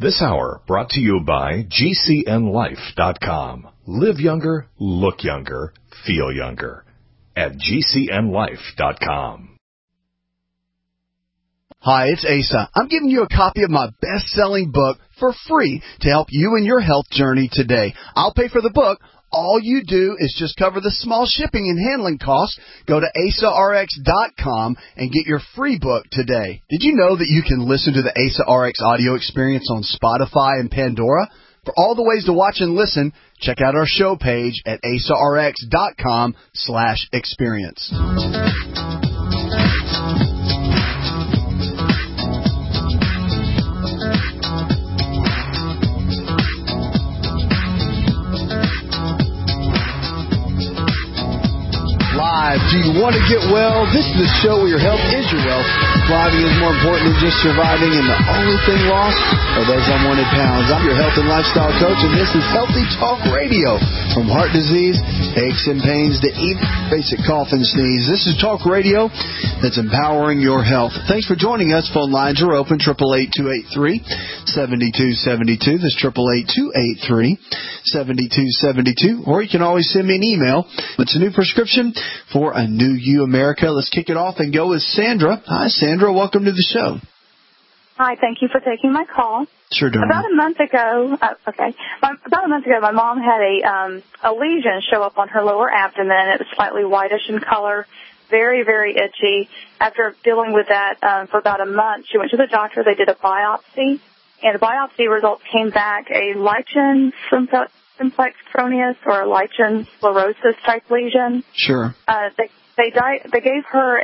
This hour brought to you by GCNLife.com. Live younger, look younger, feel younger at GCNLife.com. Hi, it's Asa. I'm giving you a copy of my best-selling book for free to help you in your health journey today. I'll pay for the book. All you do is just cover the small shipping and handling costs. Go to AsaRx.com and get your free book today. Did you know that you can listen to the Asa RX audio experience on Spotify and Pandora? For all the ways to watch and listen, check out our show page at AsaRx.com/experience. Do you want to get well? This is the show where your health is your wealth. Thriving is more important than just surviving, and the only thing lost are those unwanted pounds. I'm your health and lifestyle coach, and this is Healthy Talk Radio. From heart disease, aches and pains, to even basic cough and sneeze. This is Talk Radio that's empowering your health. Thanks for joining us. Phone lines are open, 888-283-7272. That's 888-283-7272. Or you can always send me an email. It's a new prescription for a new you, America. Let's kick it off and go with Sandra. Hi, Sandra. Welcome to the show. Hi, thank you for taking my call. Sure, darling. About a month ago, my mom had a lesion show up on her lower abdomen. It was slightly whitish in color, very, very itchy. After dealing with that for about a month, she went to the doctor. They did a biopsy, and the biopsy results came back a lichen simplex cronius or a lichen sclerosis type lesion. Sure. They gave her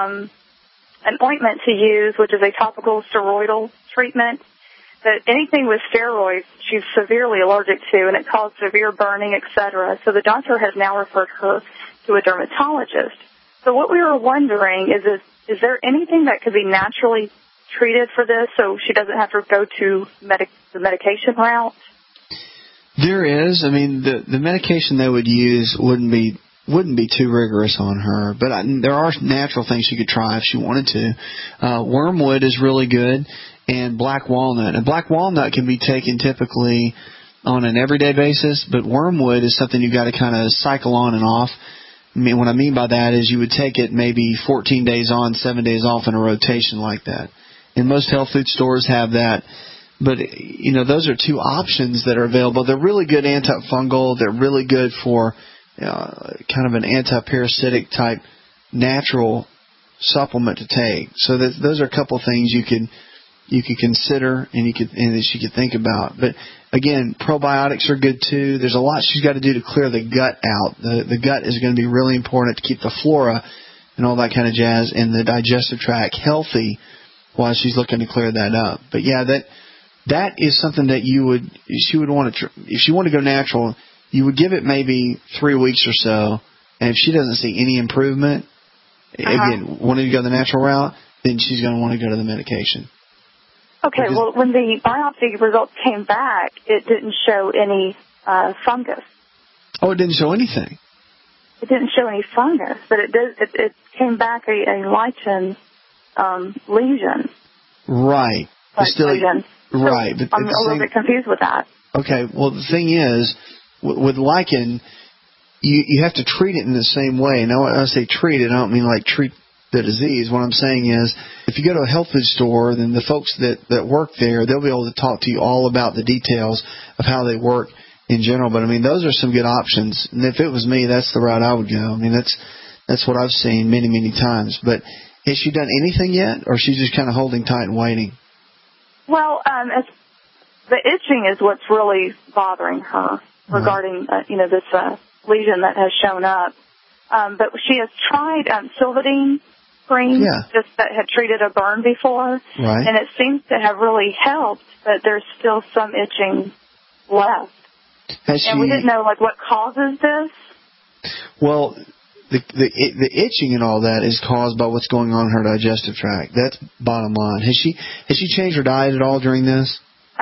an ointment to use, which is a topical steroidal treatment. That anything with steroids, she's severely allergic to, and it caused severe burning, etc. So the doctor has now referred her to a dermatologist. So what we were wondering is there anything that could be naturally treated for this, so she doesn't have to go to the medication route? There is. I mean, the medication they would use wouldn't be too rigorous on her, but there are natural things she could try if she wanted to. Wormwood is really good, and black walnut. And black walnut can be taken typically on an everyday basis, but wormwood is something you've got to kind of cycle on and off. I mean, what I mean by that is you would take it maybe 14 days on, 7 days off in a rotation like that. And most health food stores have that. But, you know, those are two options that are available. They're really good antifungal. They're really good for kind of an anti-parasitic type natural supplement to take. So those are a couple things you could consider and that she could think about. But again, probiotics are good too. There's a lot she's got to do to clear the gut out. The gut is going to be really important to keep the flora and all that kind of jazz and the digestive tract healthy while she's looking to clear that up. But yeah, that is something that she would want to, if she wanted to go natural, you would give it maybe 3 weeks or so, and if she doesn't see any improvement, again, wanting to go the natural route, then she's going to want to go to the medication. Okay, well, when the biopsy results came back, it didn't show any fungus. Oh, it didn't show anything? It didn't show any fungus, but it came back a lichen lesion. Right. Lesion. Right. So I'm a little bit confused with that. Okay, well, the thing is, with lichen, you have to treat it in the same way. Now, when I say treat it, I don't mean like treat the disease. What I'm saying is, if you go to a health food store, then the folks that work there, they'll be able to talk to you all about the details of how they work in general. But, I mean, those are some good options. And if it was me, that's the route I would go. I mean, that's what I've seen many, many times. But has she done anything yet, or she's just kind of holding tight and waiting? Well, the itching is what's really bothering her regarding, this lesion that has shown up. But she has tried Silvadene cream, just that had treated a burn before, and it seems to have really helped, but there's still some itching left. And we didn't know, what causes this. Well, the itching and all that is caused by what's going on in her digestive tract. That's bottom line. Has she changed her diet at all during this?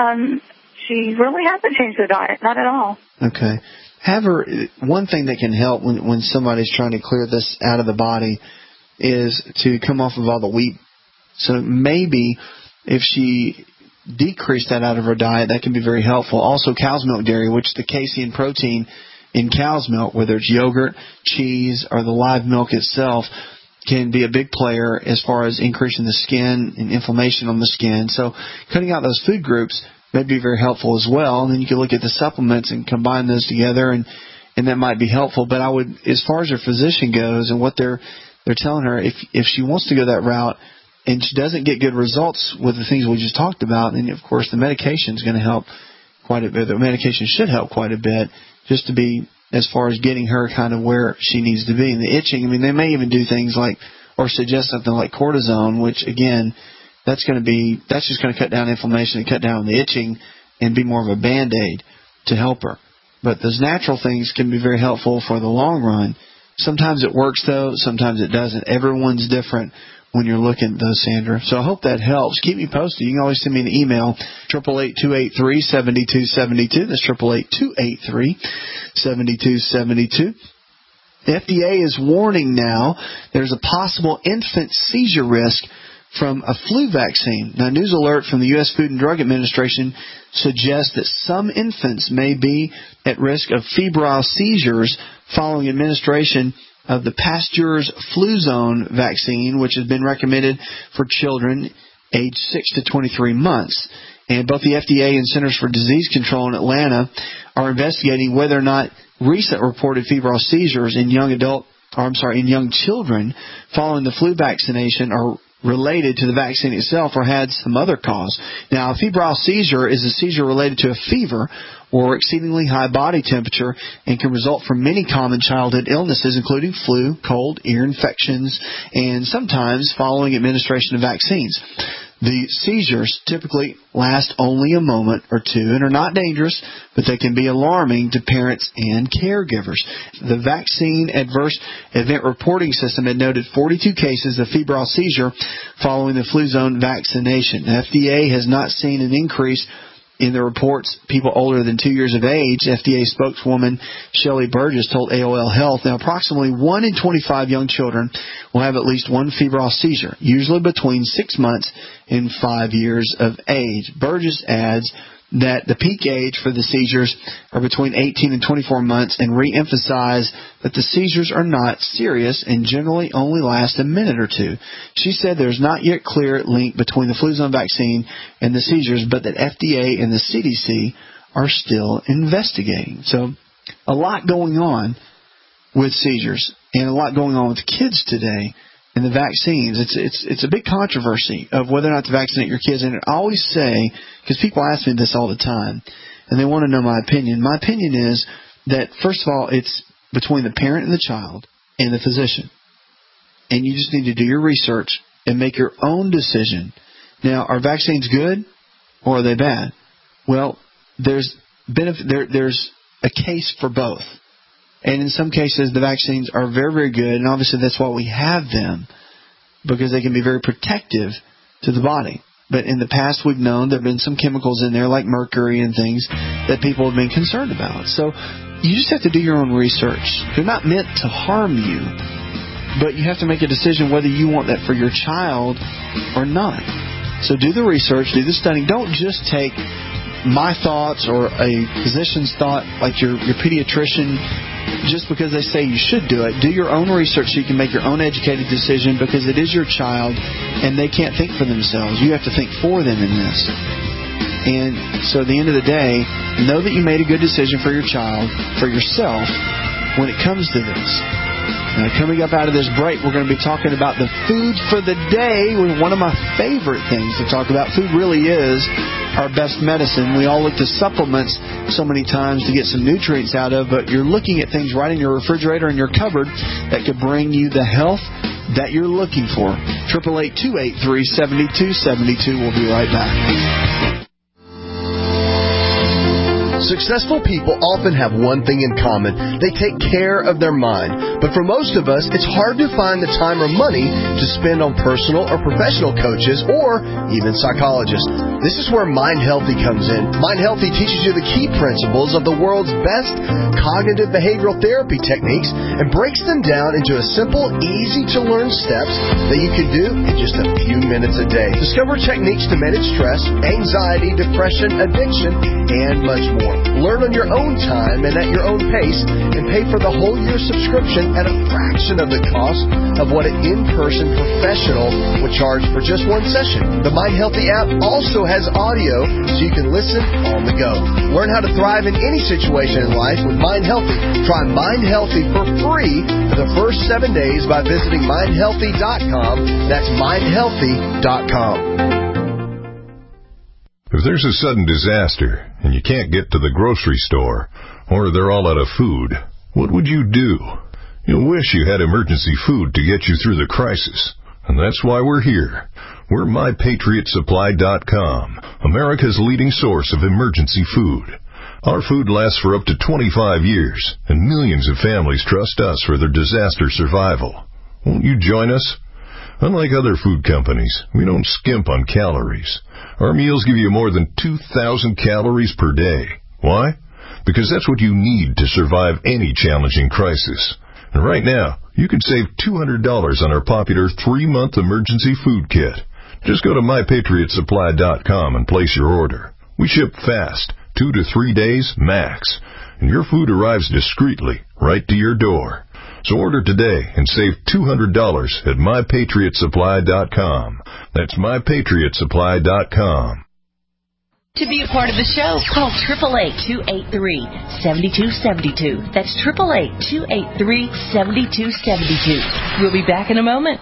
She really hasn't changed her diet, not at all. Okay. One thing that can help when somebody's trying to clear this out of the body is to come off of all the wheat. So maybe if she decrease that out of her diet, that can be very helpful. Also, cow's milk dairy, which is the casein protein in cow's milk, whether it's yogurt, cheese, or the live milk itself, can be a big player as far as increasing the skin and inflammation on the skin. So cutting out those food groups may be very helpful as well. And then you can look at the supplements and combine those together, and that might be helpful. But I would, as far as her physician goes and what they're telling her, if she wants to go that route and she doesn't get good results with the things we just talked about, then of course the medication is going to help quite a bit. The medication should help quite a bit, just to be as far as getting her kind of where she needs to be. And the itching, I mean, they may even do things like, or suggest something like cortisone, which again, that's just going to cut down inflammation and cut down the itching and be more of a Band-Aid to help her. But those natural things can be very helpful for the long run. Sometimes it works, though. Sometimes it doesn't. Everyone's different when you're looking at those, Sandra. So I hope that helps. Keep me posted. You can always send me an email, 888-283-7272. That's 888-283-7272. The FDA is warning now there's a possible infant seizure risk from a flu vaccine. Now, news alert from the U.S. Food and Drug Administration suggests that some infants may be at risk of febrile seizures following administration of the Pasteur's Fluzone vaccine, which has been recommended for children aged 6 to 23 months. And both the FDA and Centers for Disease Control in Atlanta are investigating whether or not recent reported febrile seizures in young children following the flu vaccination are related to the vaccine itself or had some other cause. Now, a febrile seizure is a seizure related to a fever or exceedingly high body temperature and can result from many common childhood illnesses, including flu, cold, ear infections, and sometimes following administration of vaccines. The seizures typically last only a moment or two and are not dangerous, but they can be alarming to parents and caregivers. The Vaccine Adverse Event Reporting System had noted 42 cases of febrile seizure following the Fluzone vaccination. The FDA has not seen an increase in the reports people older than 2 years of age. FDA spokeswoman Shelley Burgess told AOL Health, now approximately 1 in 25 young children will have at least one febrile seizure, usually between 6 months and 5 years of age. Burgess adds that the peak age for the seizures are between 18 and 24 months and re-emphasize that the seizures are not serious and generally only last a minute or two. She said there's not yet clear link between the Fluzone vaccine and the seizures, but that FDA and the CDC are still investigating. So a lot going on with seizures and a lot going on with kids today. And the vaccines, it's a big controversy of whether or not to vaccinate your kids. And I always say, because people ask me this all the time, and they want to know my opinion. My opinion is that, first of all, it's between the parent and the child and the physician. And you just need to do your research and make your own decision. Now, are vaccines good or are they bad? Well, there's a case for both. And in some cases, the vaccines are very, very good, and obviously that's why we have them, because they can be very protective to the body. But in the past, we've known there have been some chemicals in there, like mercury and things, that people have been concerned about. So you just have to do your own research. They're not meant to harm you, but you have to make a decision whether you want that for your child or not. So do the research, do the studying. Don't just take my thoughts or a physician's thought, like your pediatrician, just because they say you should do it. Do your own research so you can make your own educated decision, because it is your child and they can't think for themselves. You have to think for them in this. And so at the end of the day, know that you made a good decision for your child, for yourself, when it comes to this. Now, coming up out of this break, we're going to be talking about the food for the day. One of my favorite things to talk about. Food really is our best medicine. We all look to supplements so many times to get some nutrients out of, but you're looking at things right in your refrigerator and your cupboard that could bring you the health that you're looking for. 888-283-7272. We'll be right back. Successful people often have one thing in common. They take care of their mind. But for most of us, it's hard to find the time or money to spend on personal or professional coaches or even psychologists. This is where Mind Healthy comes in. Mind Healthy teaches you the key principles of the world's best cognitive behavioral therapy techniques and breaks them down into a simple, easy-to-learn steps that you can do in just a few minutes a day. Discover techniques to manage stress, anxiety, depression, addiction, and much more. Learn on your own time and at your own pace, and pay for the whole year subscription at a fraction of the cost of what an in-person professional would charge for just one session. The Mind Healthy app also has audio so you can listen on the go. Learn how to thrive in any situation in life with Mind Healthy. Try Mind Healthy for free for the first 7 days by visiting mindhealthy.com. That's mindhealthy.com. If there's a sudden disaster and you can't get to the grocery store, or they're all out of food, what would you do? You'll wish you had emergency food to get you through the crisis. And that's why we're here. We're MyPatriotSupply.com, America's leading source of emergency food. Our food lasts for up to 25 years, and millions of families trust us for their disaster survival. Won't you join us? Unlike other food companies, we don't skimp on calories. Our meals give you more than 2,000 calories per day. Why? Because that's what you need to survive any challenging crisis. And right now, you can save $200 on our popular 3-month emergency food kit. Just go to MyPatriotSupply.com and place your order. We ship fast, 2 to 3 days max, and your food arrives discreetly right to your door. So order today and save $200 at MyPatriotSupply.com. That's MyPatriotSupply.com. To be a part of the show, call 888-283-7272. That's 888-283-7272. We'll be back in a moment.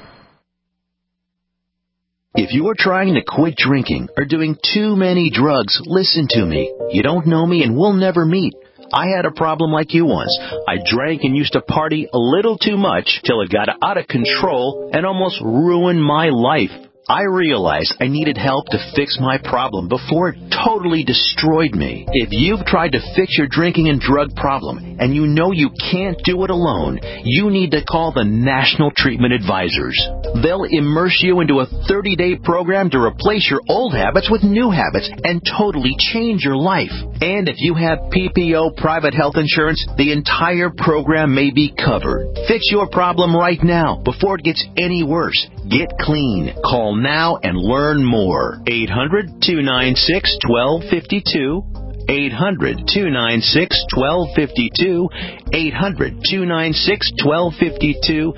If you are trying to quit drinking or doing too many drugs, listen to me. You don't know me and we'll never meet. I had a problem like you once. I drank and used to party a little too much till it got out of control and almost ruined my life. I realized I needed help to fix my problem before it totally destroyed me. If you've tried to fix your drinking and drug problem and you know you can't do it alone, you need to call the National Treatment Advisors. They'll immerse you into a 30-day program to replace your old habits with new habits and totally change your life. And if you have PPO private health insurance, the entire program may be covered. Fix your problem right now before it gets any worse. Get clean. Call now and learn more. 800-296-1252. 800-296-1252. 800-296-1252.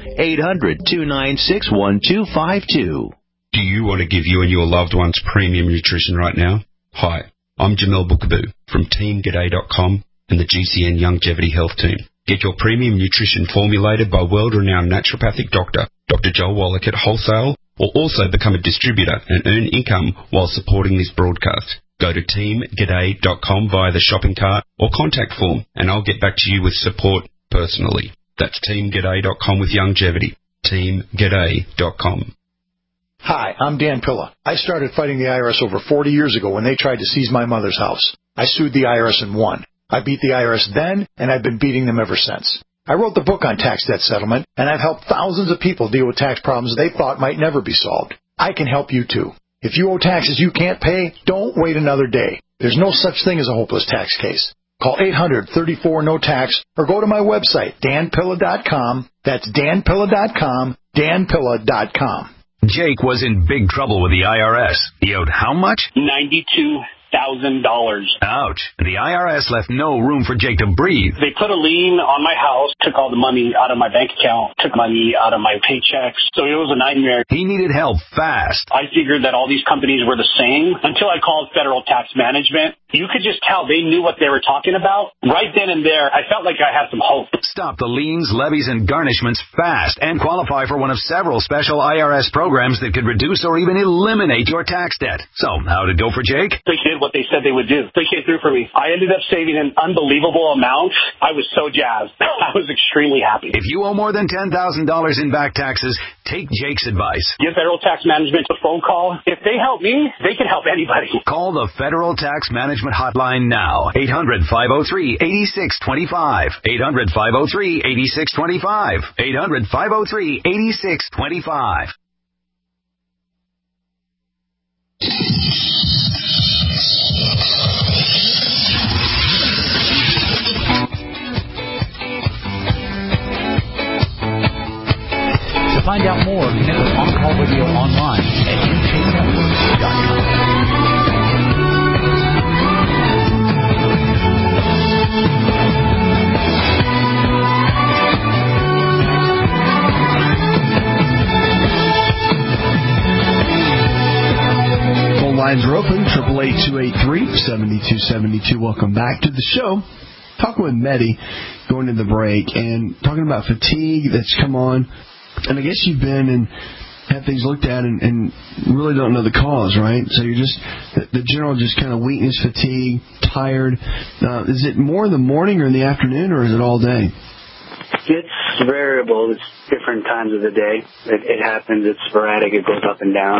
800-296-1252. Do you want to give you and your loved ones premium nutrition right now? Hi, I'm Jamel Bookaboo from TeamGaday.com and the GCN Longevity Health Team. Get your premium nutrition formulated by world-renowned naturopathic doctor, Dr. Joel Wallach at Wholesale, or also become a distributor and earn income while supporting this broadcast. Go to TeamGaday.com via the shopping cart or contact form, and I'll get back to you with support personally. That's TeamGaday.com with longevity. TeamGaday.com. Hi, I'm Dan Pilla. I started fighting the IRS over 40 years ago when they tried to seize my mother's house. I sued the IRS and won. I beat the IRS then, and I've been beating them ever since. I wrote the book on tax debt settlement, and I've helped thousands of people deal with tax problems they thought might never be solved. I can help you too. If you owe taxes you can't pay, don't wait another day. There's no such thing as a hopeless tax case. Call 800-34-NO-TAX or go to my website, danpilla.com. That's danpilla.com, danpilla.com. Jake was in big trouble with the IRS. He owed how much? $92,000. Ouch. The IRS left no room for Jake to breathe. They put a lien on my house, took all the money out of my bank account, took money out of my paychecks. So it was a nightmare. He needed help fast. I figured that all these companies were the same until I called Federal Tax Management. You could just tell they knew what they were talking about. Right then and there, I felt like I had some hope. Stop the liens, levies, and garnishments fast and qualify for one of several special IRS programs that could reduce or even eliminate your tax debt. So, how did it go for Jake? They did what they said they would do. They came through for me. I ended up saving an unbelievable amount. I was so jazzed. I was extremely happy. If you owe more than $10,000 in back taxes, take Jake's advice. Give Federal Tax Management a phone call. If they help me, they can help anybody. Call the Federal Tax Management Management Hotline now. 800-503-8625. 800-503-8625. 800-503-8625. To find out more, connect with On Call Radio online at njnetwork.com. Phone lines are open, 888-283-7272. Welcome back to the show. Talking with Medi, going to the break, and talking about fatigue that's come on. And I guess you've been and had things looked at and really don't know the cause, right? So you're just, the general just kind of weakness, fatigue, tired. Is it more in the morning or in the afternoon, or is it all day? It's variable. It's different times of the day. It happens. It's sporadic. It goes up and down.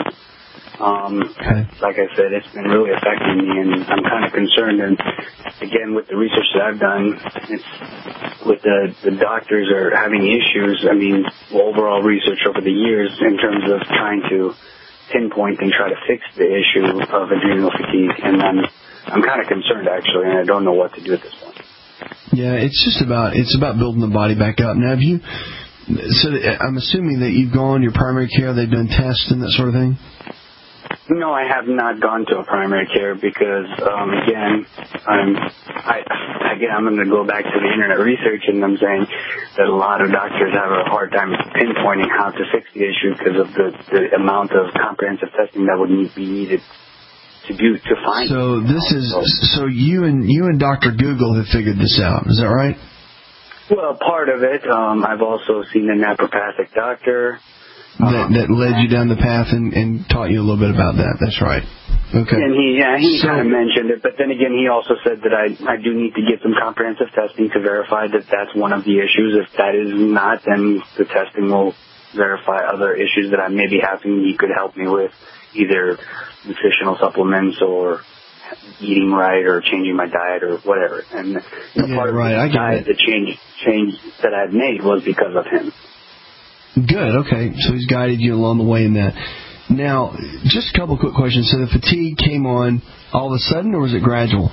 Like I said, it's been really affecting me, and I'm kind of concerned. And again, with the research that I've done, it's with the doctors are having issues. I mean, overall research over the years in terms of trying to pinpoint and try to fix the issue of adrenal fatigue. And I'm kind of concerned, actually, and I don't know what to do at this point. Yeah, it's about building the body back up. Now, so I'm assuming that you've gone your primary care, they've done tests and that sort of thing? No, I have not gone to a primary care because, again, I'm going to go back to the internet research, and I'm saying that a lot of doctors have a hard time pinpointing how to fix the issue because of the amount of comprehensive testing that would be needed to find. So you and Dr. Google have figured this out. Is that right? Well, part of it. I've also seen a naturopathic doctor. That led you down the path and taught you a little bit about that. That's right. Okay. And he kind of mentioned it, but then again, he also said that I do need to get some comprehensive testing to verify that that's one of the issues. If that is not, then the testing will verify other issues that I may be having. He could help me with either nutritional supplements or eating right or changing my diet or whatever. And part of the diet, the change that I've made was because of him. Good, okay. So he's guided you along the way in that. Now, just a couple quick questions. So the fatigue came on all of a sudden, or was it gradual?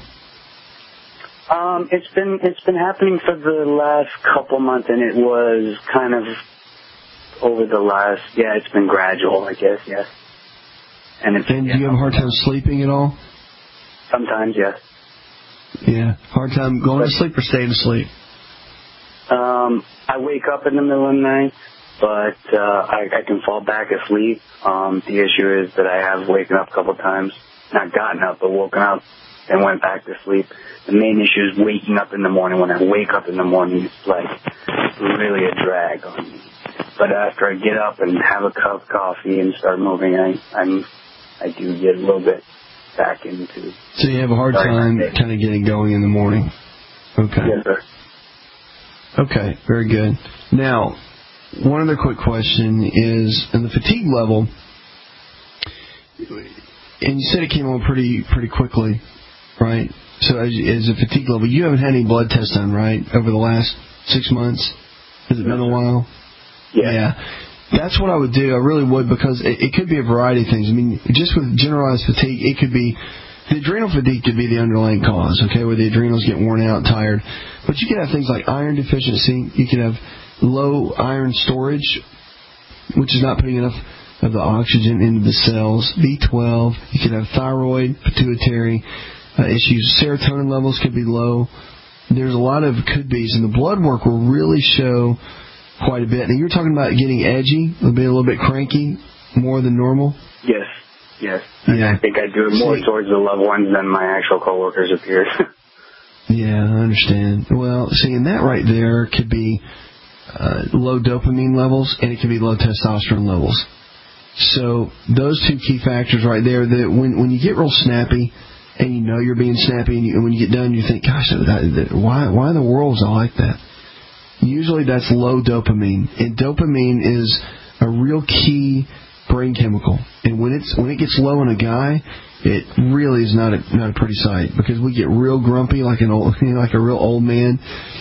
It's been happening for the last couple months, and it was kind of over the last, it's been gradual, I guess, yes. And do you have a hard time sleeping at all? Sometimes, yes. Yeah, hard time going to sleep or staying asleep? I wake up in the middle of the night, but I can fall back asleep. The issue is that I have waken up a couple times, not gotten up, but woken up and went back to sleep. The main issue is waking up in the morning. When I wake up in the morning, it's like really a drag on me. But after I get up and have a cup of coffee and start moving, I do get a little bit back into. So you have a hard time kind of getting going in the morning. Okay. Yes, sir. Okay, very good. Now, one other quick question is, on the fatigue level, and you said it came on pretty quickly, right? So as a fatigue level, you haven't had any blood tests done, right, over the last 6 months? Has it been a while? Yeah. That's what I would do. I really would, because it could be a variety of things. I mean, just with generalized fatigue, it could be, the adrenal fatigue could be the underlying cause, okay, where the adrenals get worn out, tired. But you could have things like iron deficiency. You could have low iron storage, which is not putting enough of the oxygen into the cells. B12. You could have thyroid, pituitary issues. Serotonin levels could be low. There's a lot of could-bes, and the blood work will really show quite a bit. Now, you're talking about getting edgy, a little bit cranky, more than normal? Yes. Yeah. I think I do it more towards the loved ones than my actual coworkers appears. Yeah, I understand. Well, and that right there could be low dopamine levels, and it could be low testosterone levels. So those two key factors right there, that when you get real snappy, and you know you're being snappy, and when you get done, you think, gosh, why in the world is I like that? Usually that's low dopamine. And dopamine is a real key brain chemical. And when it gets low in a guy, it really is not a pretty sight, because we get real grumpy like a real old man,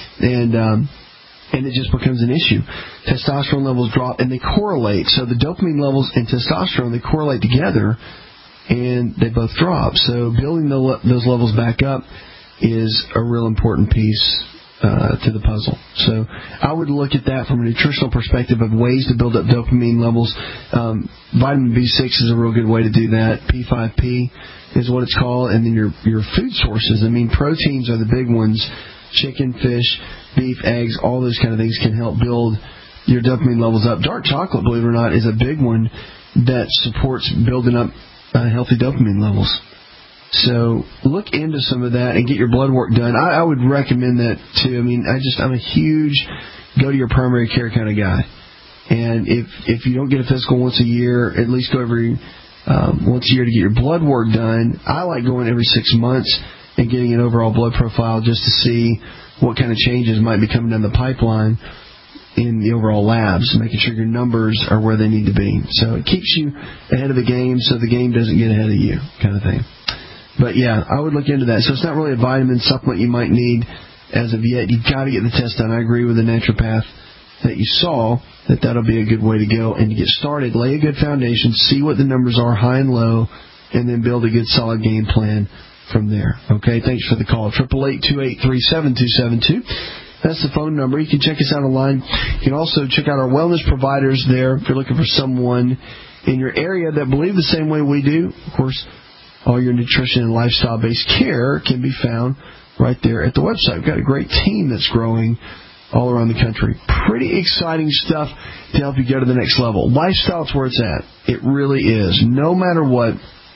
and it just becomes an issue. Testosterone levels drop, and they correlate. So the dopamine levels and testosterone, they correlate together, and they both drop. So building those levels back up is a real important piece to the puzzle. So I would look at that from a nutritional perspective of ways to build up dopamine levels. Vitamin B6 is a real good way to do that. P5P is what it's called. And then your food sources. I mean, proteins are the big ones. Chicken, fish, beef, eggs, all those kind of things can help build your dopamine levels up. Dark chocolate, believe it or not, is a big one that supports building up healthy dopamine levels. So look into some of that and get your blood work done. I would recommend that too. I mean, I'm a huge go to your primary care kind of guy. And if you don't get a physical once a year, at least go every once a year to get your blood work done. I like going every 6 months and getting an overall blood profile just to see what kind of changes might be coming down the pipeline in the overall labs, making sure your numbers are where they need to be. So it keeps you ahead of the game so the game doesn't get ahead of you, kind of thing. But, yeah, I would look into that. So it's not really a vitamin supplement you might need as of yet. You've got to get the test done. I agree with the naturopath that you saw, that'll be a good way to go. And to get started, lay a good foundation, see what the numbers are, high and low, and then build a good, solid game plan from there. Okay, thanks for the call. 888-283-7272. That's the phone number. You can check us out online. You can also check out our wellness providers there if you're looking for someone in your area that believe the same way we do. Of course, all your nutrition and lifestyle-based care can be found right there at the website. We've got a great team that's growing all around the country. Pretty exciting stuff to help you go to the next level. Lifestyle is where it's at. It really is. No matter what,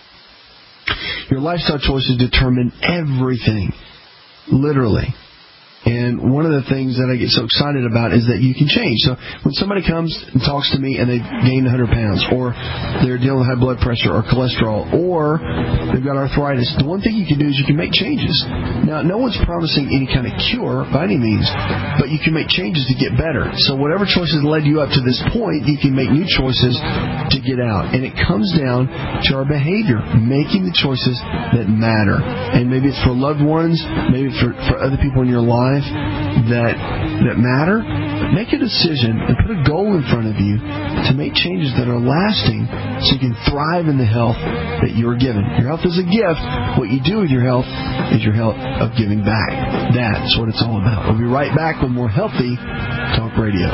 your lifestyle choices determine everything, literally. And one of the things that I get so excited about is that you can change. So when somebody comes and talks to me and they've gained 100 pounds, or they're dealing with high blood pressure or cholesterol, or they've got arthritis, the one thing you can do is you can make changes. Now, no one's promising any kind of cure by any means, but you can make changes to get better. So whatever choices led you up to this point, you can make new choices to get out. And it comes down to our behavior, making the choices that matter. And maybe it's for loved ones, maybe it's for other people in your life that matter. But make a decision and put a goal in front of you to make changes that are lasting so you can thrive in the health that you're given. Your health is a gift. What you do with your health is your health of giving back. That's what it's all about. We'll be right back with more Healthy Talk Radio.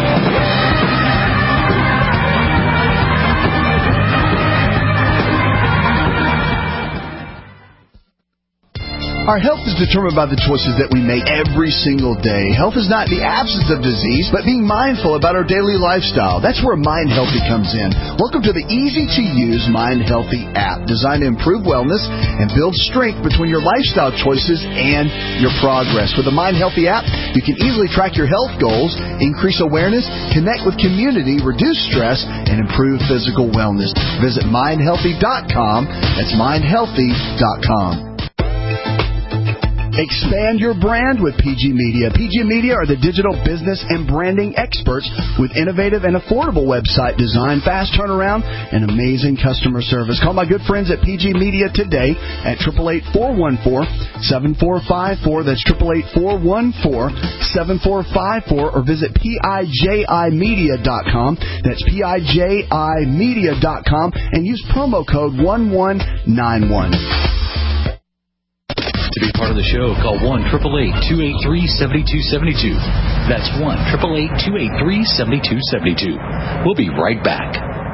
Our health is determined by the choices that we make every single day. Health is not the absence of disease, but being mindful about our daily lifestyle. That's where Mind Healthy comes in. Welcome to the easy-to-use Mind Healthy app, designed to improve wellness and build strength between your lifestyle choices and your progress. With the Mind Healthy app, you can easily track your health goals, increase awareness, connect with community, reduce stress, and improve physical wellness. Visit mindhealthy.com. That's mindhealthy.com. Expand your brand with PG Media. PG Media are the digital business and branding experts with innovative and affordable website design, fast turnaround, and amazing customer service. Call my good friends at PG Media today at 888-414-7454. That's 888-414-7454, or visit PIJImedia.com. That's PIJImedia.com, and use promo code 1191. To be part of the show, call 1-888-283-7272. That's 1-888-283-7272. We'll be right back.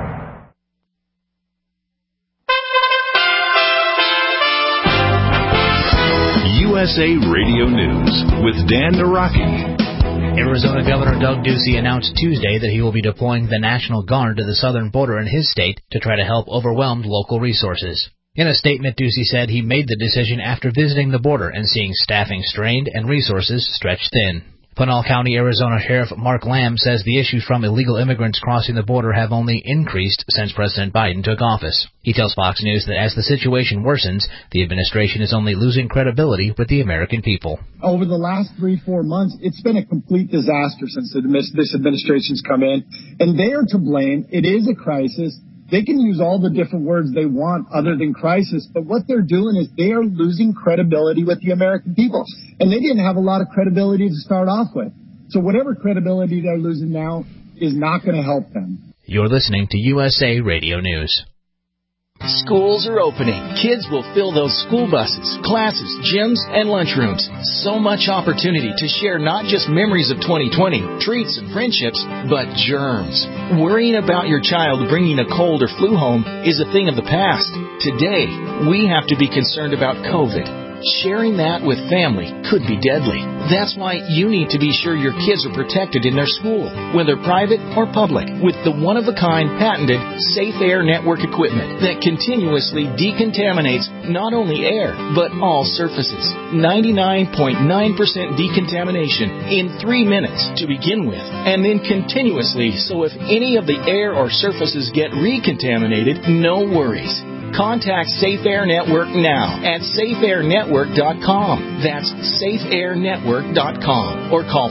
USA Radio News with Dan Naraki. Arizona Governor Doug Ducey announced Tuesday that he will be deploying the National Guard to the southern border in his state to try to help overwhelmed local resources. In a statement, Ducey said he made the decision after visiting the border and seeing staffing strained and resources stretched thin. Pinal County, Arizona Sheriff Mark Lamb says the issues from illegal immigrants crossing the border have only increased since President Biden took office. He tells Fox News that as the situation worsens, the administration is only losing credibility with the American people. Over the last 3-4 months, it's been a complete disaster since this administration's come in, and they are to blame. It is a crisis. They can use all the different words they want other than crisis, but what they're doing is they are losing credibility with the American people. And they didn't have a lot of credibility to start off with. So whatever credibility they're losing now is not going to help them. You're listening to USA Radio News. Schools are opening. Kids will fill those school buses, classes, gyms, and lunchrooms. So much opportunity to share not just memories of 2020, treats and friendships, but germs. Worrying about your child bringing a cold or flu home is a thing of the past. Today, we have to be concerned about COVID. Sharing that with family could be deadly. That's why you need to be sure your kids are protected in their school, whether private or public, with the one-of-a-kind patented Safe Air Network equipment that continuously decontaminates not only air, but all surfaces. 99.9% decontamination in 3 minutes to begin with, and then continuously, so if any of the air or surfaces get recontaminated, no worries. Contact Safe Air Network now at safeairnetwork.com. That's safeairnetwork.com. Or call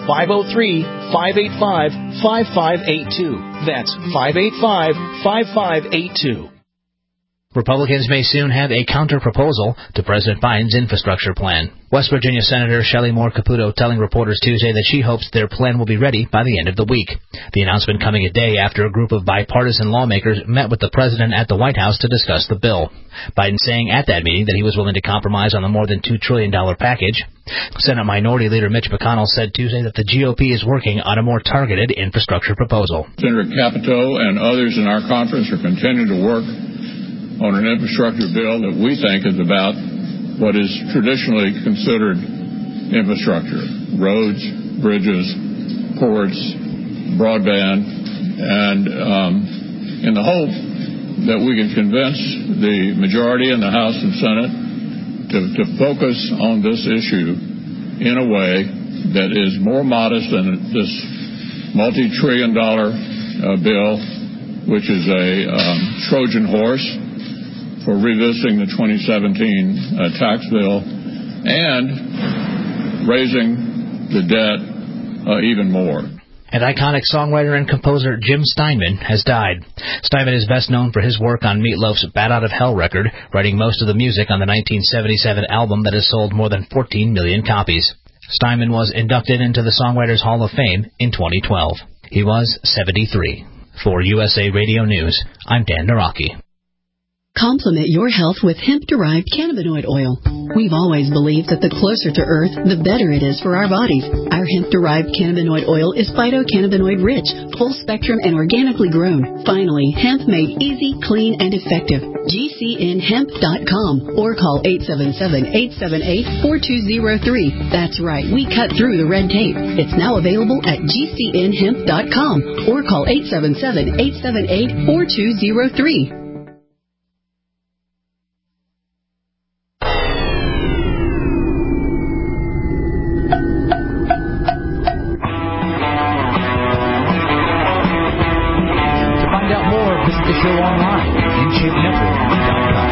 503-585-5582. That's 585-5582. Republicans may soon have a counter-proposal to President Biden's infrastructure plan. West Virginia Senator Shelley Moore Caputo telling reporters Tuesday that she hopes their plan will be ready by the end of the week. The announcement coming a day after a group of bipartisan lawmakers met with the president at the White House to discuss the bill. Biden saying at that meeting that he was willing to compromise on the more than $2 trillion package. Senate Minority Leader Mitch McConnell said Tuesday that the GOP is working on a more targeted infrastructure proposal. Senator Capito and others in our conference are continuing to work on an infrastructure bill that we think is about what is traditionally considered infrastructure: roads, bridges, ports, broadband, and in the hope that we can convince the majority in the House and Senate to focus on this issue in a way that is more modest than this multi-trillion-dollar bill, which is a Trojan horse for revisiting the 2017 tax bill and raising the debt even more. And iconic songwriter and composer Jim Steinman has died. Steinman is best known for his work on Meatloaf's Bat Out of Hell record, writing most of the music on the 1977 album that has sold more than 14 million copies. Steinman was inducted into the Songwriters Hall of Fame in 2012. He was 73. For USA Radio News, I'm Dan Naraki. Complement your health with hemp-derived cannabinoid oil. We've always believed that the closer to Earth, the better it is for our bodies. Our hemp-derived cannabinoid oil is phytocannabinoid-rich, full-spectrum, and organically grown. Finally, hemp made easy, clean, and effective. GCNhemp.com or call 877-878-4203. That's right, we cut through the red tape. It's now available at GCNhemp.com or call 877-878-4203. Visit the show online at InShapeNetwork.com.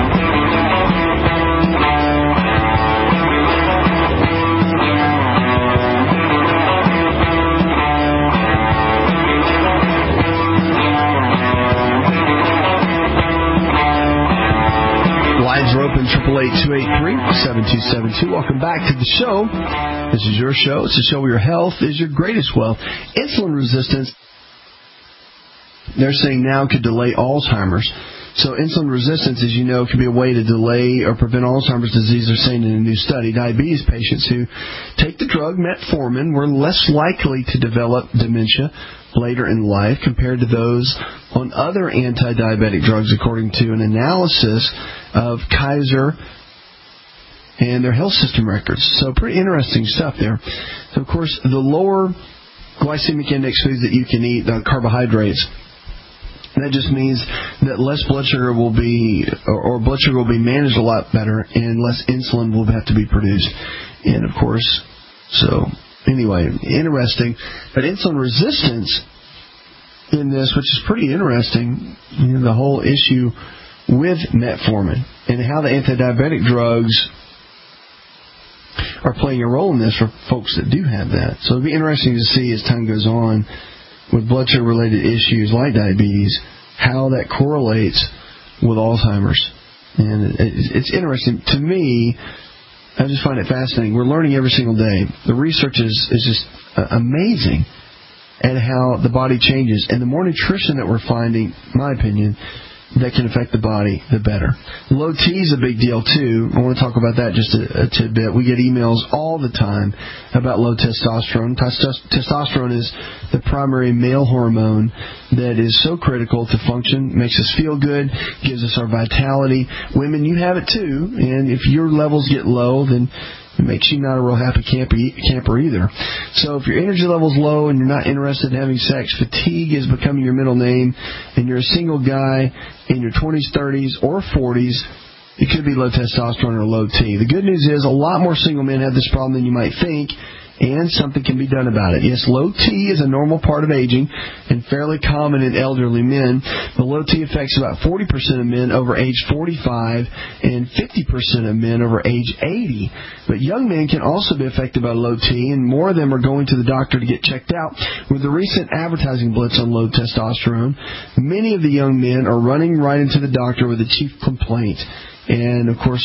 Lines are open, 888-283-7272. Welcome back to the show. This is your show. It's a show where your health is your greatest wealth. Insulin resistance, they're saying now could delay Alzheimer's. So insulin resistance, as you know, can be a way to delay or prevent Alzheimer's disease. They're saying in a new study, diabetes patients who take the drug metformin were less likely to develop dementia later in life compared to those on other anti-diabetic drugs, according to an analysis of Kaiser and their health system records. So pretty interesting stuff there. So, of course, the lower glycemic index foods that you can eat, the carbohydrates, that just means that less blood sugar will be, or blood sugar will be managed a lot better, and less insulin will have to be produced. And of course, so anyway, interesting. But insulin resistance in this, which is pretty interesting, you know, the whole issue with metformin and how the anti-diabetic drugs are playing a role in this for folks that do have that. So it'll be interesting to see as time goes on with blood sugar related issues like diabetes, how that correlates with Alzheimer's. And it's interesting. To me, I just find it fascinating. We're learning every single day. The research is just amazing at how the body changes. And the more nutrition that we're finding, in my opinion, that can affect the body, the better. Low T is a big deal, too. I want to talk about that just a tidbit. We get emails all the time about low testosterone. Testosterone is the primary male hormone that is so critical to function, makes us feel good, gives us our vitality. Women, you have it, too. And if your levels get low, then it makes you not a real happy camper either. So if your energy level's low and you're not interested in having sex, fatigue is becoming your middle name, and you're a single guy in your 20s, 30s, or 40s, it could be low testosterone or low T. The good news is a lot more single men have this problem than you might think, and something can be done about it. Yes, low T is a normal part of aging and fairly common in elderly men. The low T affects about 40% of men over age 45 and 50% of men over age 80. But young men can also be affected by low T, and more of them are going to the doctor to get checked out. With the recent advertising blitz on low testosterone, many of the young men are running right into the doctor with a chief complaint. And, of course,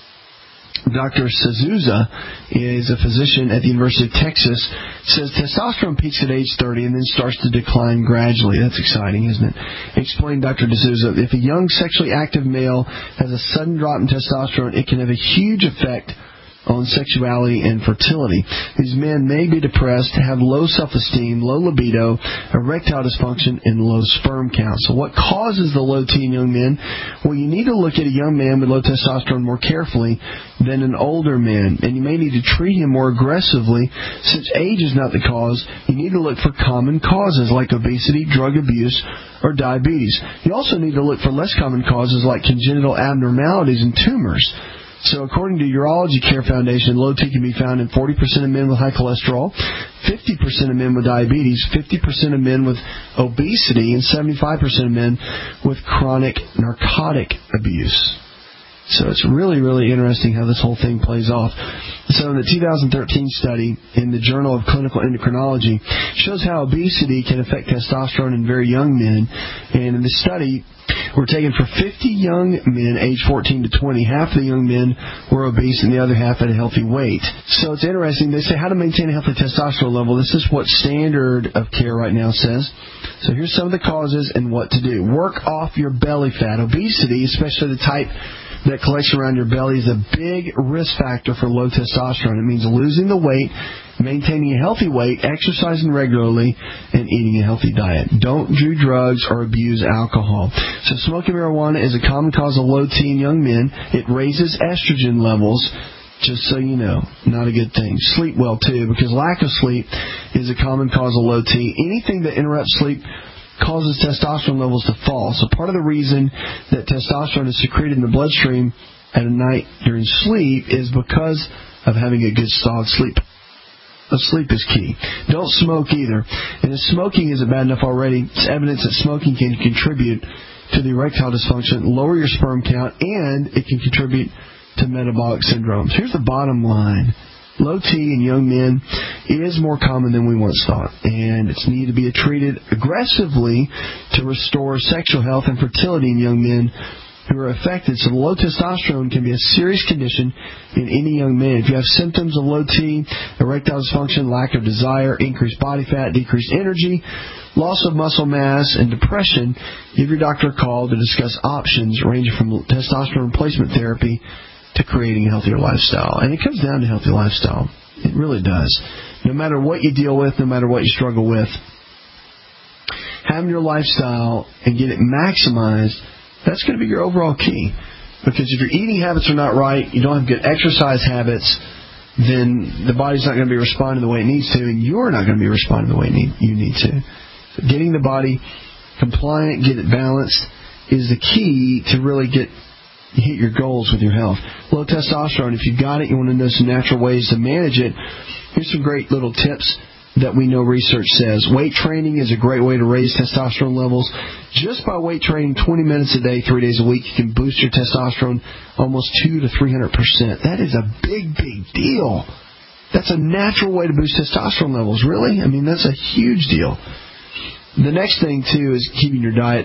Dr. Souza is a physician at the University of Texas, says testosterone peaks at age 30 and then starts to decline gradually. That's exciting, isn't it? Explained Dr. Souza, if a young sexually active male has a sudden drop in testosterone, it can have a huge effect on sexuality and fertility. These men may be depressed, have low self-esteem, low libido, erectile dysfunction, and low sperm count. So what causes the low T in young men? Well, you need to look at a young man with low testosterone more carefully than an older man, and you may need to treat him more aggressively. Since age is not the cause, you need to look for common causes like obesity, drug abuse, or diabetes. You also need to look for less common causes like congenital abnormalities and tumors. So according to Urology Care Foundation, low T can be found in 40% of men with high cholesterol, 50% of men with diabetes, 50% of men with obesity, and 75% of men with chronic narcotic abuse. So it's really, really interesting how this whole thing plays off. So in the 2013 study in the Journal of Clinical Endocrinology shows how obesity can affect testosterone in very young men. And in the study, were taken for 50 young men aged 14 to 20. Half of the young men were obese and the other half had a healthy weight. So it's interesting. They say how to maintain a healthy testosterone level. This is what standard of care right now says. So here's some of the causes and what to do. Work off your belly fat. Obesity, especially the type that collects around your belly, is a big risk factor for low testosterone. It means losing the weight, maintaining a healthy weight, exercising regularly, and eating a healthy diet. Don't do drugs or abuse alcohol. So smoking marijuana is a common cause of low T in young men. It raises estrogen levels, just so you know. Not a good thing. Sleep well, too, because lack of sleep is a common cause of low T. Anything that interrupts sleep causes testosterone levels to fall. So part of the reason that testosterone is secreted in the bloodstream at a night during sleep is because of having a good solid sleep. Sleep is key. Don't smoke either. And if smoking isn't bad enough already, it's evidence that smoking can contribute to the erectile dysfunction, lower your sperm count, and it can contribute to metabolic syndromes. Here's the bottom line. Low T in young men is more common than we once thought, and it's needed to be treated aggressively to restore sexual health and fertility in young men who are affected. So low testosterone can be a serious condition in any young man. If you have symptoms of low T, erectile dysfunction, lack of desire, increased body fat, decreased energy, loss of muscle mass, and depression, give your doctor a call to discuss options ranging from testosterone replacement therapy to creating a healthier lifestyle. And it comes down to healthy lifestyle. It really does. No matter what you deal with, no matter what you struggle with, having your lifestyle and get it maximized, that's going to be your overall key. Because if your eating habits are not right, you don't have good exercise habits, then the body's not going to be responding the way it needs to, and you're not going to be responding the way you need to. So getting the body compliant, get it balanced, is the key to really hit your goals with your health. Low testosterone, if you've got it, you want to know some natural ways to manage it. Here's some great little tips that we know research says. Weight training is a great way to raise testosterone levels. Just by weight training 20 minutes a day, 3 days a week, you can boost your testosterone almost 200 to 300%. That is a big, big deal. That's a natural way to boost testosterone levels. Really? I mean, that's a huge deal. The next thing, too, is keeping your diet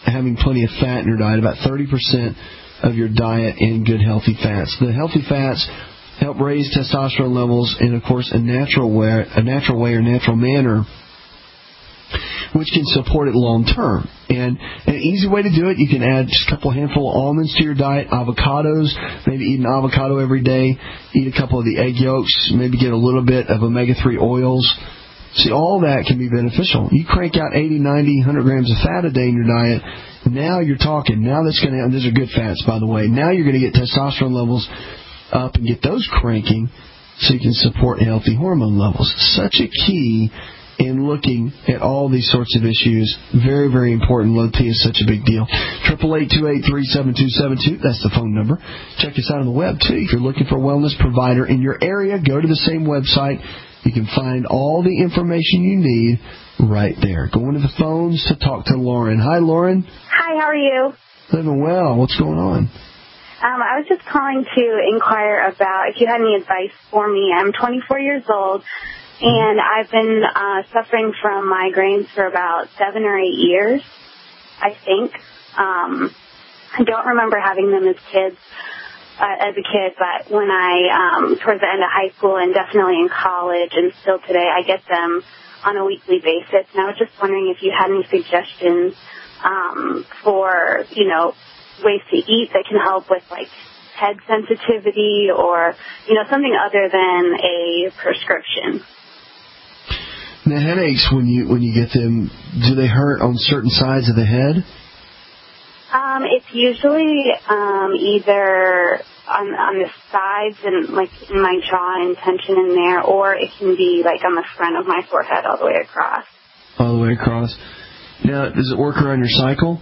having plenty of fat in your diet, about 30% of your diet in good healthy fats. The healthy fats help raise testosterone levels in, of course, a natural way or natural manner, which can support it long term. And an easy way to do it, you can add just a couple handful of almonds to your diet, avocados, maybe eat an avocado every day, eat a couple of the egg yolks, maybe get a little bit of omega-3 oils. See, all that can be beneficial. You crank out 80, 90, 100 grams of fat a day in your diet, now you're talking. Now that's going to, these are good fats, by the way. Now you're going to get testosterone levels up and get those cranking so you can support healthy hormone levels. Such a key in looking at all these sorts of issues. Very, very important. Low T is such a big deal. 888-283-7272. That's the phone number. Check us out on the web, too. If you're looking for a wellness provider in your area, go to the same website. You can find all the information you need right there. Go into the phones to talk to Lauren. Hi, Lauren. Hi, how are you? Living well. What's going on? I was just calling to inquire about if you had any advice for me. I'm 24 years old, and I've been suffering from migraines for about 7 or 8 years, I think. I don't remember having them as a kid, but when I, towards the end of high school and definitely in college and still today, I get them on a weekly basis. And I was just wondering if you had any suggestions for, ways to eat that can help with, like, head sensitivity or, something other than a prescription. The headaches, when you get them, do they hurt on certain sides of the head? It's usually either on the sides and, like, in my jaw and tension in there, or it can be, like, on the front of my forehead all the way across. All the way across. Now, does it work around your cycle?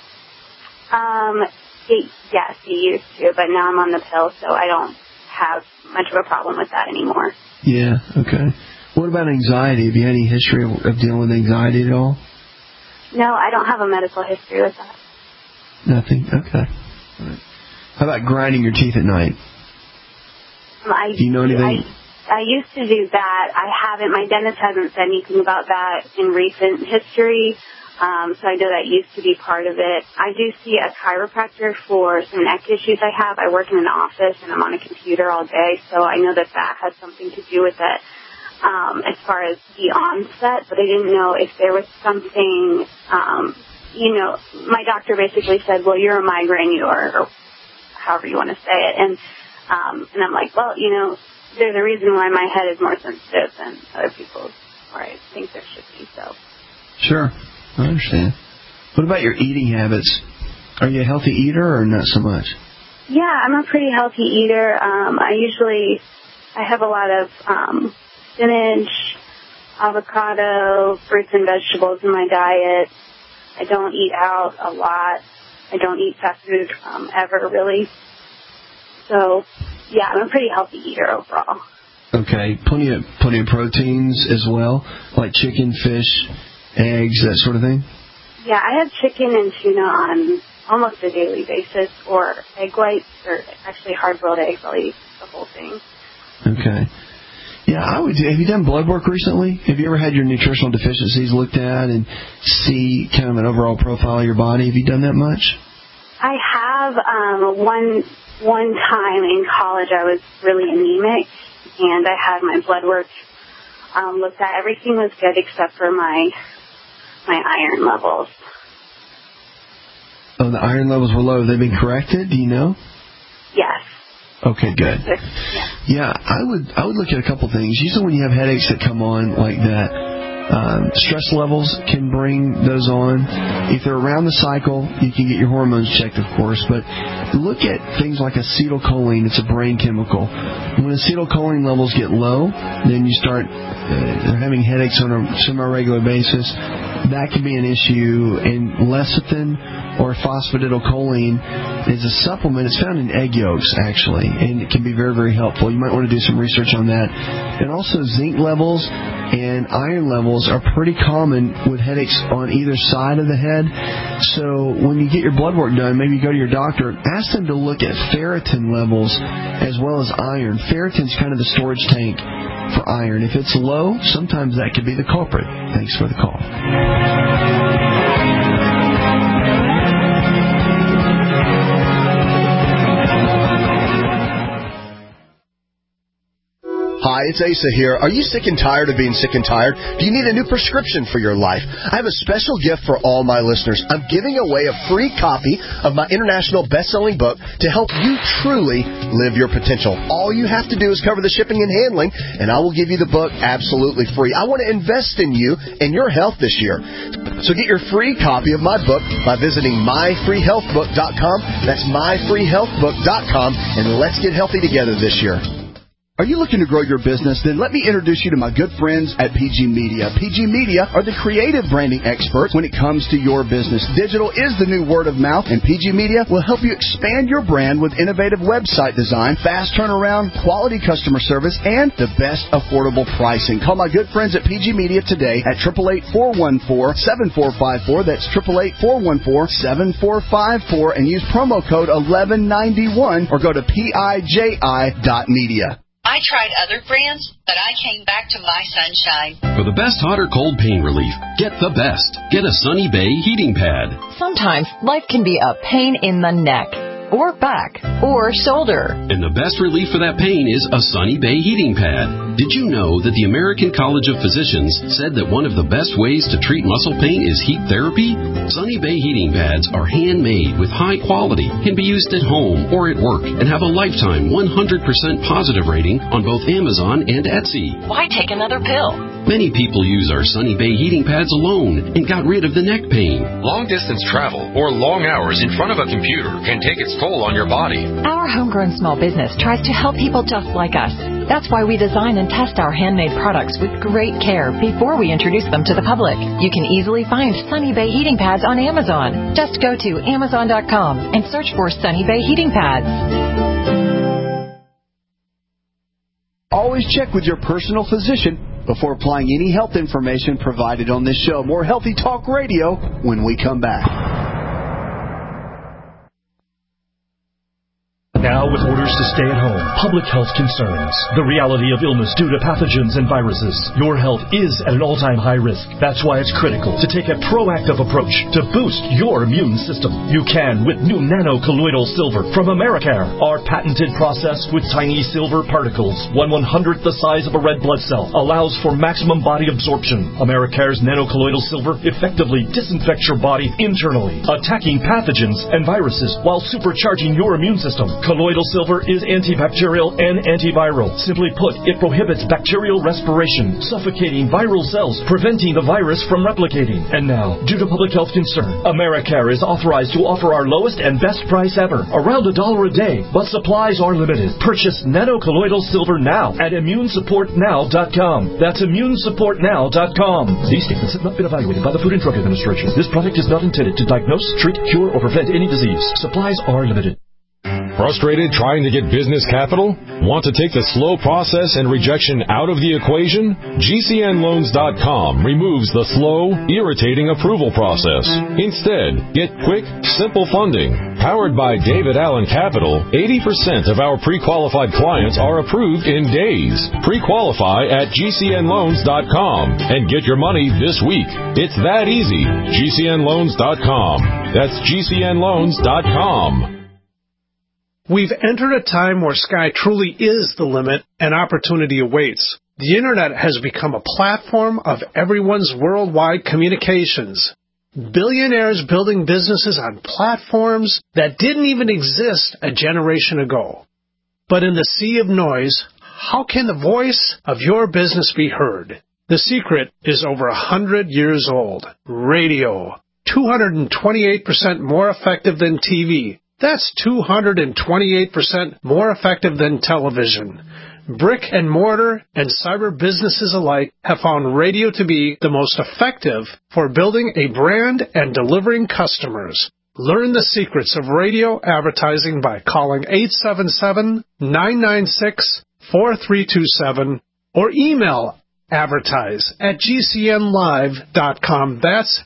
Yes, it used to, but now I'm on the pill, so I don't have much of a problem with that anymore. Yeah, okay. What about anxiety? Have you had any history of dealing with anxiety at all? No, I don't have a medical history with that. Nothing? Okay. All right. How about grinding your teeth at night? Do you know anything? I used to do that. I haven't. My dentist hasn't said anything about that in recent history. So I know that used to be part of it. I do see a chiropractor for some neck issues I have. I work in an office and I'm on a computer all day, so I know that has something to do with it as far as the onset, but I didn't know if there was something, my doctor basically said, well, you're a migraine, or however you want to say it. And I'm like, well, there's a reason why my head is more sensitive than other people's, or I think there should be, so. Sure. I understand. What about your eating habits? Are you a healthy eater or not so much? Yeah, I'm a pretty healthy eater. I have a lot of spinach, avocado, fruits and vegetables in my diet. I don't eat out a lot. I don't eat fast food ever, really. So, yeah, I'm a pretty healthy eater overall. Okay. Plenty of proteins as well, like chicken, fish, eggs, that sort of thing? Yeah, I have chicken and tuna on almost a daily basis, or egg whites, or actually hard-boiled eggs. I'll eat the whole thing. Okay. Yeah, have you done blood work recently? Have you ever had your nutritional deficiencies looked at and see kind of an overall profile of your body? Have you done that much? I have. One time in college I was really anemic, and I had my blood work looked at. Everything was good except for my iron levels. Oh, the iron levels were low. Have they been corrected? Do you know? Yes. Okay, good. Yeah, I would look at a couple things. Usually when you have headaches that come on like that, stress levels can bring those on. If they're around the cycle, you can get your hormones checked, of course, but look at things like acetylcholine. It's a brain chemical. When acetylcholine levels get low, then you start having headaches on a semi-regular basis. That can be an issue. And lecithin or phosphatidylcholine is a supplement. It's found in egg yolks, actually, and it can be very, very helpful. You might want to do some research on that. And also zinc levels and iron levels are pretty common with headaches on either side of the head. So when you get your blood work done, maybe you go to your doctor, ask them to look at ferritin levels as well as iron. Ferritin's kind of the storage tank for iron. If it's low, sometimes that could be the culprit. Thanks for the call. Hi, it's Asa here. Are you sick and tired of being sick and tired? Do you need a new prescription for your life? I have a special gift for all my listeners. I'm giving away a free copy of my international best-selling book to help you truly live your potential. All you have to do is cover the shipping and handling, and I will give you the book absolutely free. I want to invest in you and your health this year. So get your free copy of my book by visiting myfreehealthbook.com. That's myfreehealthbook.com, and let's get healthy together this year. Are you looking to grow your business? Then let me introduce you to my good friends at PG Media. PG Media are the creative branding experts when it comes to your business. Digital is the new word of mouth, and PG Media will help you expand your brand with innovative website design, fast turnaround, quality customer service, and the best affordable pricing. Call my good friends at PG Media today at 888-414-7454. That's 888-414-7454, and use promo code 1191 or go to PIJI.media. I tried other brands, but I came back to My Sunshine. For the best hot or cold pain relief, get the best. Get a Sunny Bay heating pad. Sometimes life can be a pain in the neck, or back, or shoulder. And the best relief for that pain is a Sunny Bay heating pad. Did you know that the American College of Physicians said that one of the best ways to treat muscle pain is heat therapy? Sunny Bay heating pads are handmade with high quality, can be used at home or at work, and have a lifetime 100% positive rating on both Amazon and Etsy. Why take another pill? Many people use our Sunny Bay heating pads alone and got rid of the neck pain. Long-distance travel or long hours in front of a computer can take its toll on your body. Our homegrown small business tries to help people just like us. That's why we design and test our handmade products with great care before we introduce them to the public. You can easily find Sunny Bay heating pads on Amazon. Just go to Amazon.com and search for Sunny Bay heating pads. Always check with your personal physician before applying any health information provided on this show. More Healthy Talk Radio when we come back. Now with orders to stay at home, public health concerns, the reality of illness due to pathogens and viruses, your health is at an all-time high risk. That's why it's critical to take a proactive approach to boost your immune system. You can with new nano-colloidal silver from Americare. Our patented process with tiny silver particles, 1/100th the size of a red blood cell, allows for maximum body absorption. Americare's nano-colloidal silver effectively disinfects your body internally, attacking pathogens and viruses while supercharging your immune system. Colloidal silver is antibacterial and antiviral. Simply put, it prohibits bacterial respiration, suffocating viral cells, preventing the virus from replicating. And now, due to public health concern, Americare is authorized to offer our lowest and best price ever, around $1 a day, but supplies are limited. Purchase nano-colloidal silver now at ImmuneSupportNow.com. That's ImmuneSupportNow.com. These statements have not been evaluated by the Food and Drug Administration. This product is not intended to diagnose, treat, cure, or prevent any disease. Supplies are limited. Frustrated trying to get business capital? Want to take the slow process and rejection out of the equation? GCNLoans.com removes the slow, irritating approval process. Instead, get quick, simple funding. Powered by David Allen Capital, 80% of our pre-qualified clients are approved in days. Pre-qualify at GCNLoans.com and get your money this week. It's that easy. GCNLoans.com. That's GCNLoans.com. We've entered a time where sky truly is the limit and opportunity awaits. The Internet has become a platform of everyone's worldwide communications. Billionaires building businesses on platforms that didn't even exist a generation ago. But in the sea of noise, how can the voice of your business be heard? The secret is over 100 years old. Radio. 228% more effective than TV. That's 228% more effective than television. Brick and mortar and cyber businesses alike have found radio to be the most effective for building a brand and delivering customers. Learn the secrets of radio advertising by calling 877-996-4327 or email advertise@gcnlive.com. That's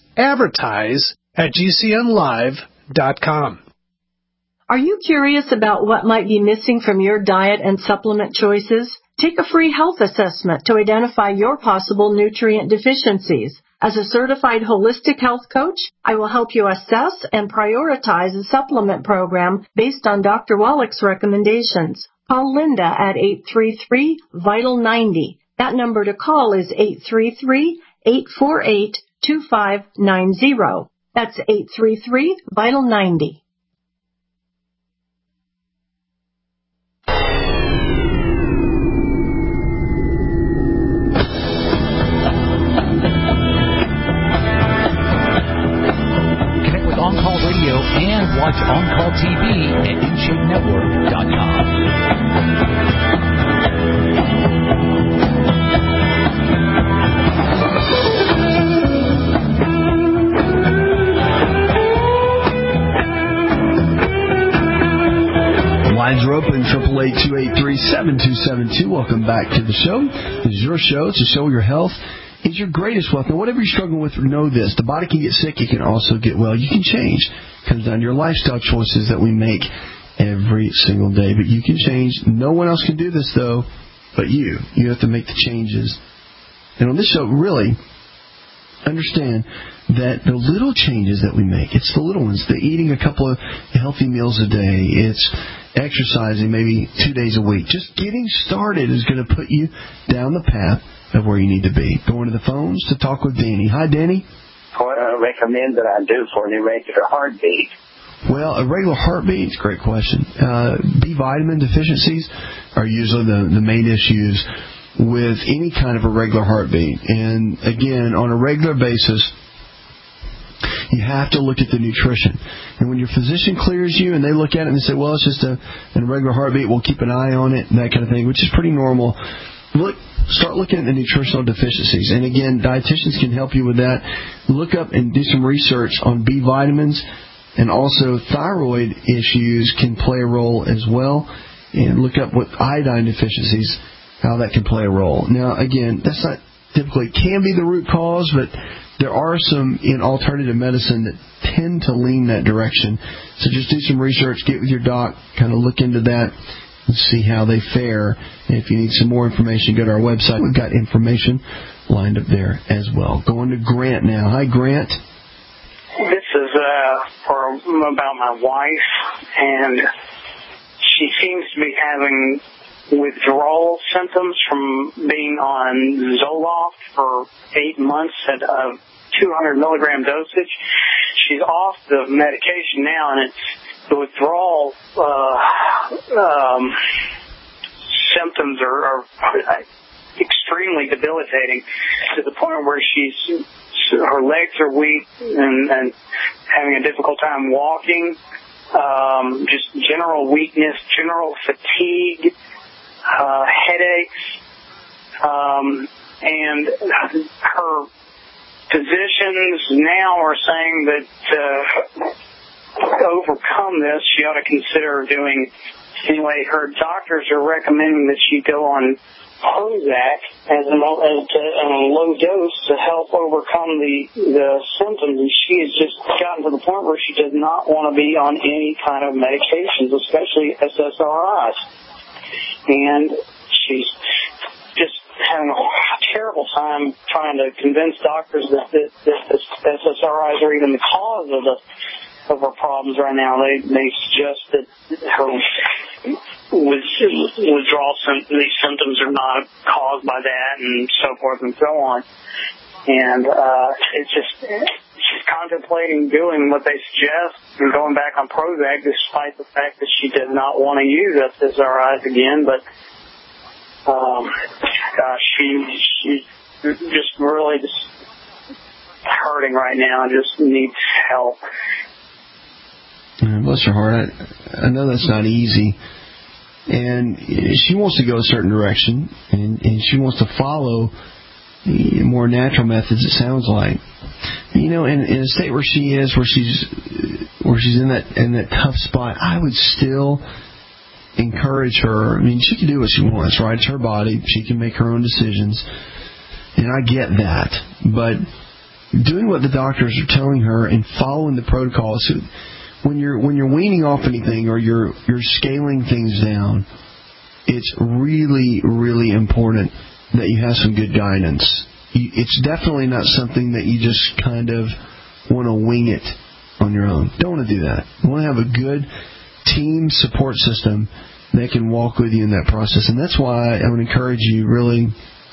advertise@gcnlive.com. Are you curious about what might be missing from your diet and supplement choices? Take a free health assessment to identify your possible nutrient deficiencies. As a certified holistic health coach, I will help you assess and prioritize a supplement program based on Dr. Wallach's recommendations. Call Linda at 833-VITAL-90. That number to call is 833-848-2590. That's 833-VITAL-90. On-Call Radio and watch On-Call TV at InShapeNetwork.com. Lines are open, 888-283-7272. Welcome back to the show. This is your show. It's a show your health is your greatest wealth. Now, whatever you're struggling with, know this. The body can get sick. It can also get well. You can change. It comes down to your lifestyle choices that we make every single day. But you can change. No one else can do this, though, but you. You have to make the changes. And on this show, really, understand that the little changes that we make, it's the little ones, the eating a couple of healthy meals a day, it's exercising maybe 2 days a week. Just getting started is going to put you down the path of where you need to be. Going to the phones to talk with Danny. Hi, Danny. What I recommend that I do for an irregular heartbeat? Well, a regular heartbeat, it's a great question. B vitamin deficiencies are usually the main issues with any kind of irregular heartbeat. And again, on a regular basis, you have to look at the nutrition. And when your physician clears you and they look at it and they say, well, it's just an irregular heartbeat, we'll keep an eye on it, and that kind of thing, which is pretty normal. Start looking at the nutritional deficiencies. And again, dietitians can help you with that. Look up and do some research on B vitamins, and also thyroid issues can play a role as well. And look up what iodine deficiencies, how that can play a role. Now, again, that's not typically, can be the root cause, but there are some in alternative medicine that tend to lean that direction. So just do some research, get with your doc, kind of look into that, and see how they fare. And if you need some more information, go to our website. We've got information lined up there as well. Going to Grant now. Hi, Grant. This is about my wife, and she seems to be having withdrawal symptoms from being on Zoloft for 8 months at a 200 milligram dosage. She's off the medication now, and the withdrawal symptoms are extremely debilitating, to the point where her legs are weak and having a difficult time walking, just general weakness, general fatigue, headaches, and her physicians now are saying that to overcome this, she ought to consider doing, anyway, her doctors are recommending that she go on Prozac as a low dose to help overcome the symptoms, and she has just gotten to the point where she does not want to be on any kind of medications, especially SSRIs. And she's just having a terrible time trying to convince doctors that SSRIs are even the cause of her problems right now. They suggest that her withdrawal these symptoms are not caused by that, and so forth and so on. And she's contemplating doing what they suggest and going back on Prozac, despite the fact that she does not want to use SSRIs again. But she's just really just hurting right now and just needs help. Bless her heart. I know that's not easy. And she wants to go a certain direction, and she wants to follow more natural methods, it sounds like. You know, in a state where she is, where she's in that tough spot, I would still encourage her. I mean, she can do what she wants, right? It's her body. She can make her own decisions. And I get that. But doing what the doctors are telling her and following the protocols, when you're weaning off anything or you're scaling things down, it's really, really important that you have some good guidance. It's definitely not something that you just kind of want to wing it on your own. Don't want to do that. You want to have a good team support system that can walk with you in that process. And that's why I would encourage you really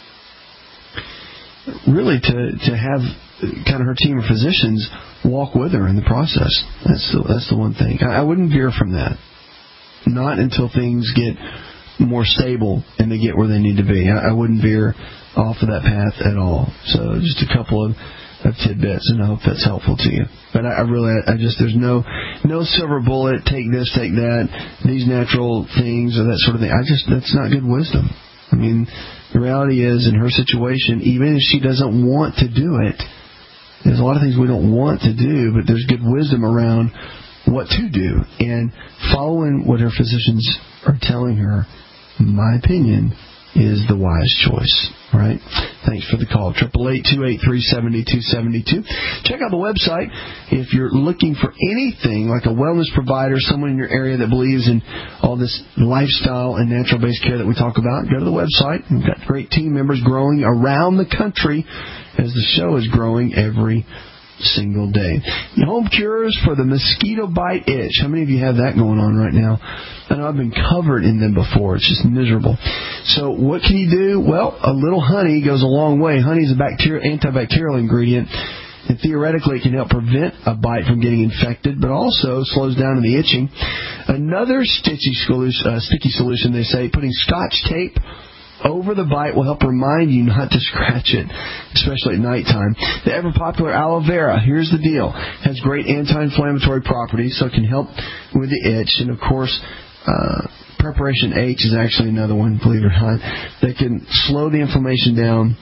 to have kind of her team of physicians walk with her in the process. That's the one thing. I wouldn't veer from that. Not until things get more stable and they get where they need to be. I wouldn't veer off of that path at all. So just a couple of tidbits, and I hope that's helpful to you. But I just there's no silver bullet, take this, take that, these natural things or that sort of thing. That's not good wisdom. I mean, the reality is, in her situation, even if she doesn't want to do it, there's a lot of things we don't want to do, but there's good wisdom around what to do. And following what her physicians are telling her, in my opinion, is the wise choice. All right? Thanks for the call. 888-283-7272. Check out the website if you're looking for anything like a wellness provider, someone in your area that believes in all this lifestyle and natural-based care that we talk about. Go to the website. We've got great team members growing around the country as the show is growing every single day. Home cures for the mosquito bite itch. How many of you have that going on right now? I know I've been covered in them before. It's just miserable. So what can you do? Well, a little honey goes a long way. Honey is a antibacterial ingredient, and theoretically it can help prevent a bite from getting infected, but also slows down the itching. Another sticky solution, they say, putting Scotch tape over the bite will help remind you not to scratch it, especially at nighttime. The ever-popular aloe vera, here's the deal, has great anti-inflammatory properties, so it can help with the itch. And, of course, Preparation H is actually another one, believe it or not, that can slow the inflammation down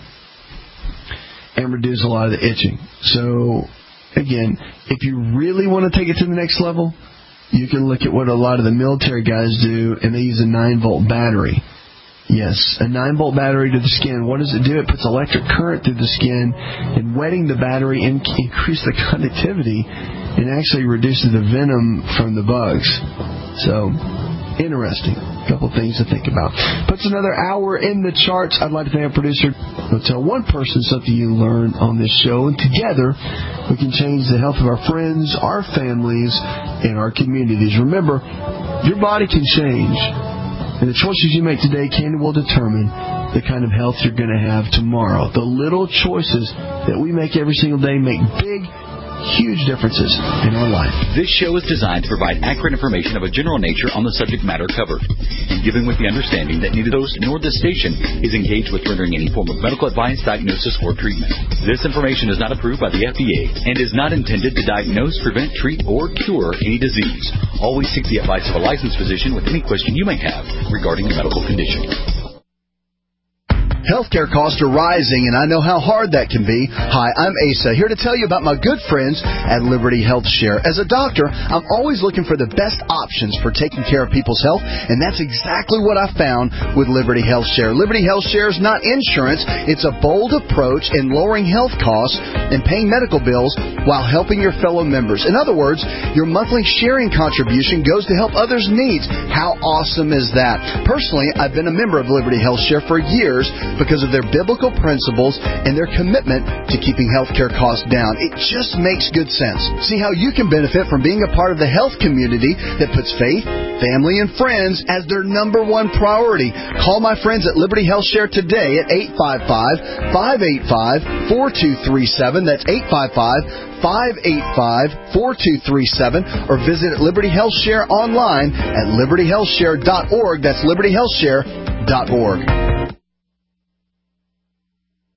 and reduce a lot of the itching. So, again, if you really want to take it to the next level, you can look at what a lot of the military guys do, and they use a 9-volt battery. Yes, a 9-volt battery to the skin. What does it do? It puts electric current through the skin, and wetting the battery increases the conductivity and actually reduces the venom from the bugs. So, interesting. A couple things to think about. Puts another hour in the charts. I'd like to thank our producer. We'll tell one person something you learned on this show, and together we can change the health of our friends, our families, and our communities. Remember, your body can change. And the choices you make today will determine the kind of health you're going to have tomorrow. The little choices that we make every single day make big, huge differences in our life. This show is designed to provide accurate information of a general nature on the subject matter covered, and given with the understanding that neither host nor this station is engaged with rendering any form of medical advice, diagnosis, or treatment. This information is not approved by the FDA and is not intended to diagnose, prevent, treat, or cure any disease. Always seek the advice of a licensed physician with any question you may have regarding a medical condition. Healthcare costs are rising, and I know how hard that can be. Hi, I'm Asa, here to tell you about my good friends at Liberty Health Share. As a doctor, I'm always looking for the best options for taking care of people's health, and that's exactly what I found with Liberty Health Share. Liberty Health Share is not insurance. It's a bold approach in lowering health costs and paying medical bills while helping your fellow members. In other words, your monthly sharing contribution goes to help others' needs. How awesome is that? Personally, I've been a member of Liberty Health Share for years because of their biblical principles and their commitment to keeping healthcare costs down. It just makes good sense. See how you can benefit from being a part of the health community that puts faith, family, and friends as their number one priority. Call my friends at Liberty Health Share today at 855-585-4237. That's 855-585-4237, or visit Liberty Health Share online at libertyhealthshare.org. That's libertyhealthshare.org.